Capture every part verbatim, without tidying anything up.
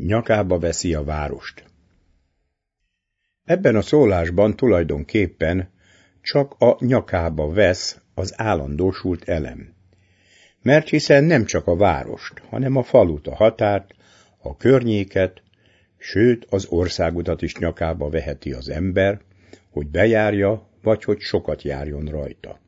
nyakába veszi a várost. Ebben a szólásban tulajdonképpen csak a nyakába vesz az állandósult elem. Mert hiszen nem csak a várost, hanem a falut, a határt, a környéket, sőt az országutat is nyakába veheti az ember, hogy bejárja, vagy hogy sokat járjon rajta.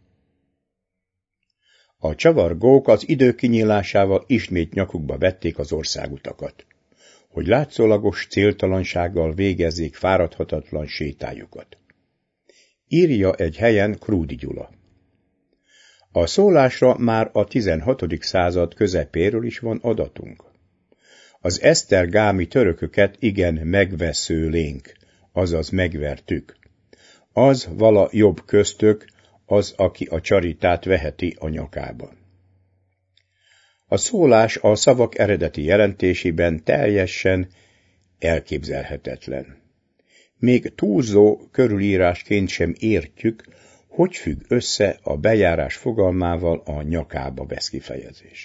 A csavargók az idő kinyílásával ismét nyakukba vették az országutakat, hogy látszólagos céltalansággal végezzék fáradhatatlan sétájukat. Írja egy helyen Krúdy Gyula. A szólásra már a tizenhatodik század közepéről is van adatunk. Az esztergámi törököket igen megveszőlénk, azaz megvertük. Az vala jobb köztök, az, aki a csaritát veheti a nyakába. A szólás a szavak eredeti jelentésében teljesen elképzelhetetlen. Még túlzó körülírásként sem értjük, hogy függ össze a bejárás fogalmával a nyakába vesz kifejezés.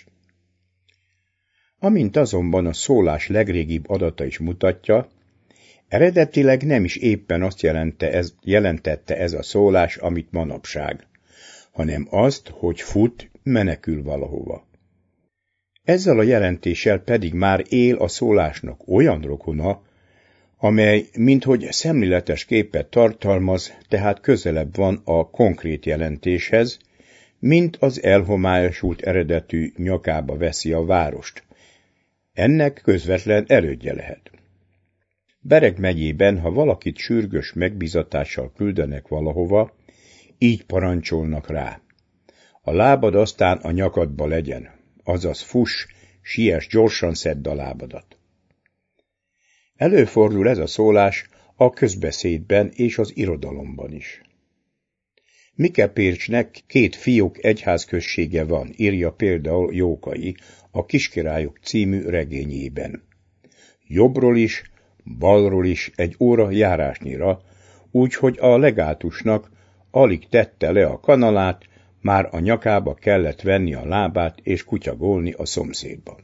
Amint azonban a szólás legrégibb adata is mutatja, eredetileg nem is éppen azt jelente ez, jelentette ez a szólás, amit manapság, hanem azt, hogy fut, menekül valahova. Ezzel a jelentéssel pedig már él a szólásnak olyan rokona, amely minthogy szemléletes képet tartalmaz, tehát közelebb van a konkrét jelentéshez, mint az elhomályosult eredetű nyakába veszi a várost. Ennek közvetlen elődje lehet. Bereg megyében, ha valakit sürgős megbízatással küldenek valahova, így parancsolnak rá. A lábad aztán a nyakadba legyen, azaz fuss, siess, gyorsan szedd a lábadat. Előfordul ez a szólás a közbeszédben és az irodalomban is. Mike Pércsnek két fiók egyházközsége van, írja például Jókai a Kiskirályok című regényében. Jobbról is, balról is egy óra járásnyira, úgyhogy a legátusnak alig tette le a kanalát, már a nyakába kellett venni a lábát és kutyagolni a szomszédban.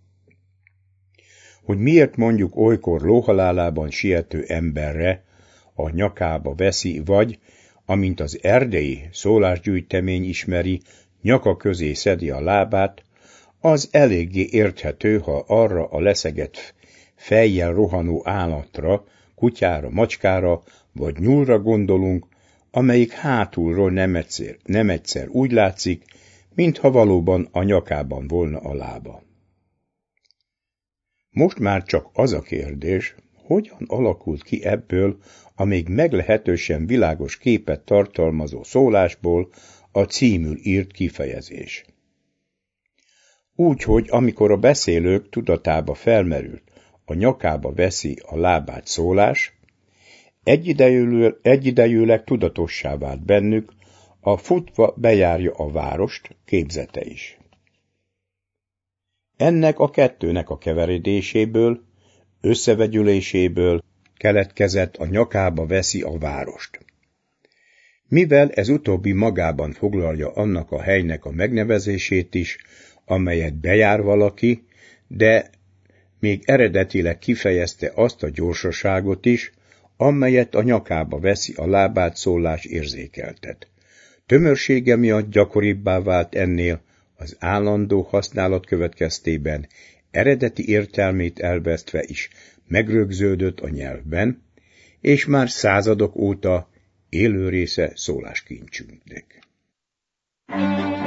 Hogy miért mondjuk olykor lóhalálában siető emberre a nyakába veszi, vagy, amint az erdei szólásgyűjtemény ismeri, nyaka közé szedi a lábát, az eléggé érthető, ha arra a leszegett fejjel rohanó állatra, kutyára, macskára vagy nyúlra gondolunk, amelyik hátulról nem egyszer, nem egyszer úgy látszik, mintha valóban a nyakában volna a lába. Most már csak az a kérdés, hogyan alakult ki ebből a még meglehetősen világos képet tartalmazó szólásból a címül írt kifejezés. Úgyhogy amikor a beszélők tudatába felmerült, a nyakába veszi a lábát szólás, egyidejűleg, egyidejűleg tudatossá vált bennük, a futva bejárja a várost képzete is. Ennek a kettőnek a keveredéséből, összevegyüléséből keletkezett a nyakába veszi a várost. Mivel ez utóbbi magában foglalja annak a helynek a megnevezését is, amelyet bejár valaki, de még eredetileg kifejezte azt a gyorsaságot is, amelyet a nyakába veszi a lábát szólás érzékeltet. Tömörsége miatt gyakoribbá vált ennél az állandó használat következtében eredeti értelmét elvesztve is megrögződött a nyelvben, és már századok óta élő része szóláskincsünknek.